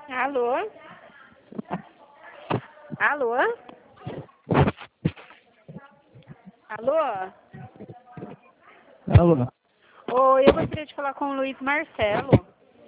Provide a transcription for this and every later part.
Alô? Alô? Alô? Alô? Oi, eu gostaria de falar com o Luiz Marcelo.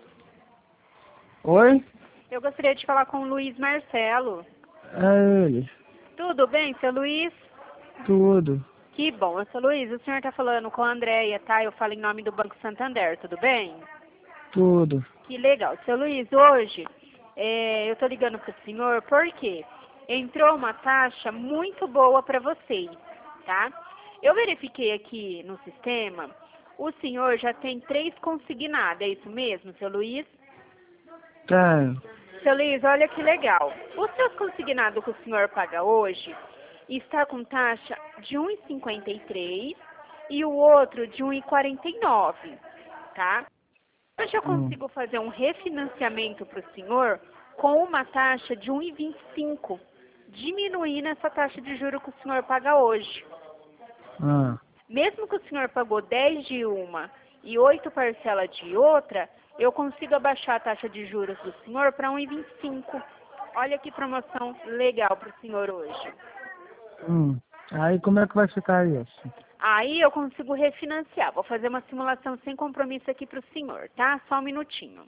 Oi? Eu gostaria de falar com o Luiz Marcelo. É ele. Tudo bem, seu Luiz? Tudo. Que bom, seu Luiz. O senhor está falando com a Andréia, tá? Eu falo em nome do Banco Santander, tudo bem? Tudo. Que legal. Seu Luiz, hoje eu tô ligando pro senhor porque entrou uma taxa muito boa para vocês, tá? Eu verifiquei aqui no sistema, o senhor já tem 3 consignados, é isso mesmo, seu Luiz? Tenho. Seu Luiz, olha que legal. O seu consignado que o senhor paga hoje está com taxa de 1,53 e o outro de 1,49, tá? Hoje eu consigo fazer um refinanciamento para o senhor com uma taxa de 1,25, diminuindo essa taxa de juros que o senhor paga hoje. Mesmo que o senhor pagou 10 de uma e 8 parcelas de outra, eu consigo abaixar a taxa de juros do senhor para 1,25. Olha que promoção legal para o senhor hoje. Aí como é que vai ficar isso? Aí eu consigo refinanciar. Vou fazer uma simulação sem compromisso aqui para o senhor, tá? Só um minutinho.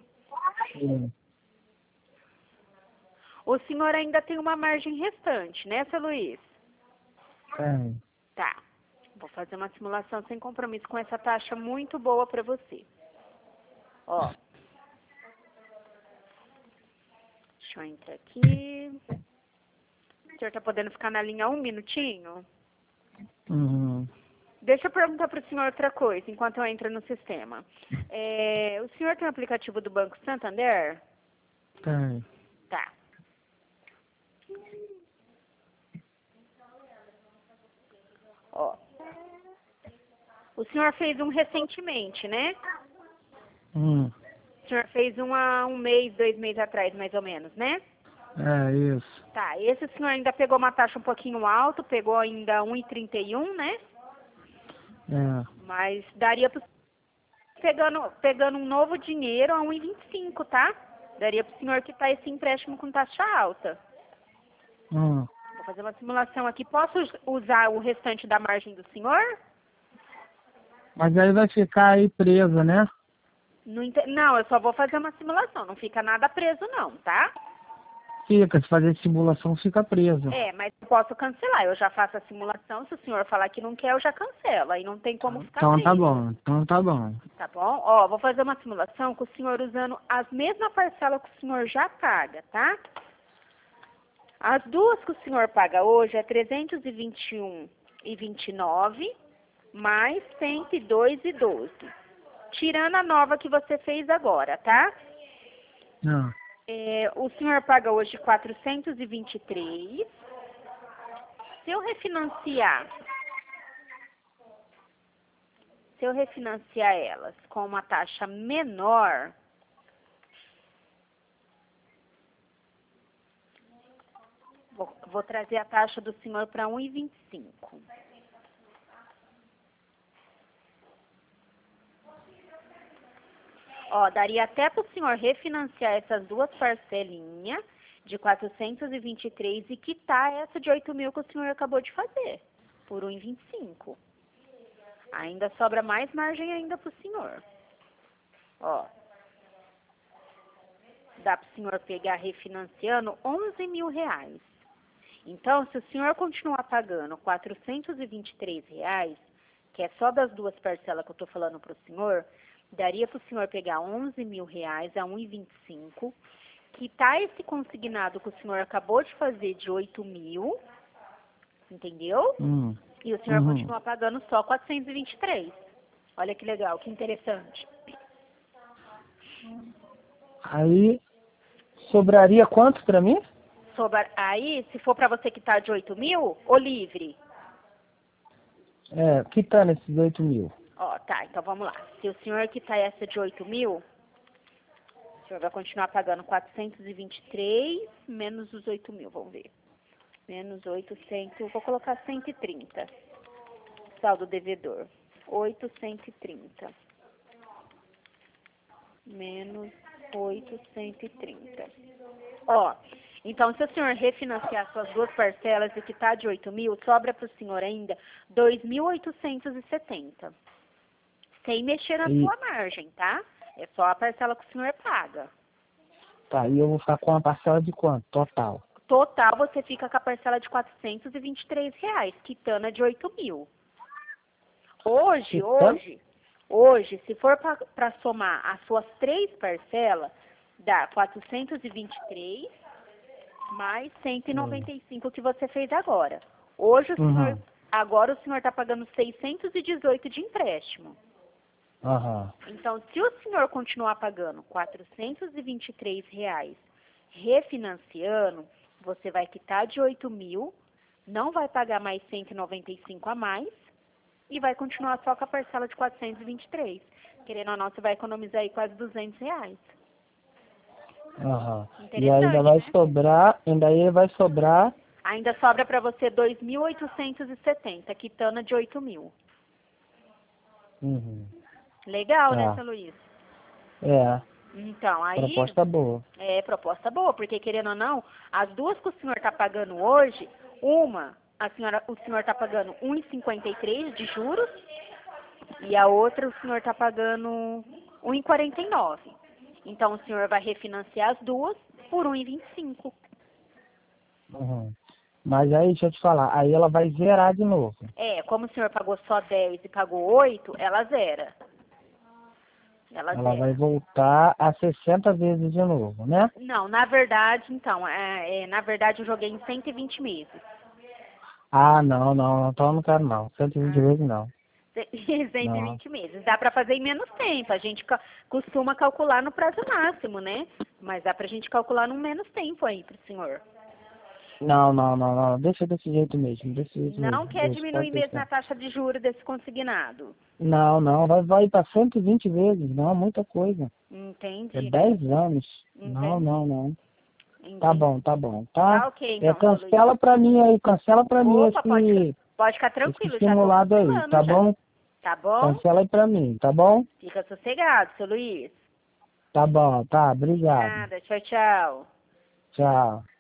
O senhor ainda tem uma margem restante, né, seu Luiz? Tenho. Tá. Vou fazer uma simulação sem compromisso com essa taxa muito boa para você. Ó. Deixa eu entrar aqui. O senhor tá podendo ficar na linha 1 minutinho? Deixa eu perguntar para o senhor outra coisa, enquanto eu entro no sistema. O senhor tem o aplicativo do Banco Santander? Tenho. Tá. Ó. O senhor fez um recentemente, né? O senhor fez um há 1 mês, 2 meses atrás, mais ou menos, né? É isso. Tá, esse o senhor ainda pegou uma taxa um pouquinho alta, pegou ainda 1,31, né? É. Mas daria para pegando um novo dinheiro a 1,25, tá? Daria para o senhor quitar esse empréstimo com taxa alta. Vou fazer uma simulação aqui. Posso usar o restante da margem do senhor? Mas aí vai ficar aí presa, né? Não, eu só vou fazer uma simulação. Não fica nada preso não, tá? Fica, se fazer simulação fica presa. Mas eu posso cancelar. Eu já faço a simulação. Se o senhor falar que não quer, eu já cancelo. Aí não tem como ficar Então tá preso. bom, então tá bom. Tá bom? Ó, vou fazer uma simulação com o senhor usando as mesmas parcelas que o senhor já paga, tá? As duas que o senhor paga hoje é 321,29 mais 102,12. Tirando a nova que você fez agora, tá? O senhor paga hoje 423. Se eu refinanciar elas com uma taxa menor, vou trazer a taxa do senhor para 1,25. Ó, daria até para o senhor refinanciar essas duas parcelinhas de 423 e quitar essa de 8 mil que o senhor acabou de fazer, por 1,25. Ainda sobra mais margem ainda para o senhor. Ó, dá para o senhor pegar refinanciando 11 mil reais. Então, se o senhor continuar pagando 423 reais, que é só das duas parcelas que eu estou falando para o senhor, daria para o senhor pegar 11 mil reais a 1,25, quitar esse consignado que o senhor acabou de fazer de 8 mil, entendeu? E o senhor continua pagando só 423. Olha que legal, que interessante. Aí sobraria quanto pra mim? Aí, se for para você quitar de 8 mil, ou livre? Quitando esses 8 mil. Ó, tá, então vamos lá. Se o senhor quitar essa de 8 mil, o senhor vai continuar pagando 423 menos os 8 mil, vamos ver. Menos 800, vou colocar 130. Saldo devedor. 830. Menos 830. Ó, então se o senhor refinanciar suas duas parcelas e quitar de 8.000, sobra para o senhor ainda 2.870. Sem mexer na E, sua margem, tá? É só a parcela que o senhor paga. tá, e eu vou ficar com uma parcela de quanto? Total. Total, você fica com a parcela de R$ 423, quitando a de 8.000. Quitando? Hoje, se for para somar as suas três parcelas, dá 423 mais 195 que você fez agora. Hoje Uhum. agora o senhor está pagando 618 de empréstimo. Aham. Então, se o senhor continuar pagando R$ 423 refinanciando, você vai quitar de 8.000, não vai pagar mais 195 a mais e vai continuar só com a parcela de 423. Querendo ou não, você vai economizar aí quase R$ 200. Aham. E ainda Interessante, vai né? sobrar, ainda aí vai sobrar. Ainda sobra para você 2.870, quitando a de 8.000. Uhum. Legal, né, Tá. seu Luiz? É, Então, aí proposta boa. é proposta boa, porque querendo ou não, as duas que o senhor está pagando hoje, o senhor está pagando 1,53 de juros e a outra o senhor está pagando 1,49. Então, o senhor vai refinanciar as duas por 1,25. Uhum. Mas aí, deixa eu te falar, aí ela vai zerar de novo. É, como o senhor pagou só 10 e pagou 8, ela zera. Ela Ela vai zera. voltar a 60 vezes de novo, né? Não, na verdade, então, na verdade eu joguei em 120 meses. Ah, não, não, então eu não quero não. 120 Ah, vezes não. Não. 120 meses. Dá para fazer em menos tempo. A gente costuma calcular no prazo máximo, né? Mas dá pra gente calcular no menos tempo aí pro senhor. Não, não, não, não. Deixa desse jeito mesmo, desse jeito Não mesmo. quer Deixa, pode diminuir mesmo deixar. a taxa de juros desse consignado. Não, não, vai para 120 vezes, não, muita coisa. É Entendi. 10 anos. Não, Entendi. não, não. Entendi. Tá bom, tá? Tá ok É, então, seu Luiz. cancela pra mim aí, cancela pra mim Opa, pode ficar esse tranquilo, já tô simulado aí, cancelando tá já. bom? Tá bom? Cancela aí pra mim, tá bom? Fica sossegado, seu Luiz. Tá bom, tá, De obrigado. nada. Tchau, tchau. Tchau.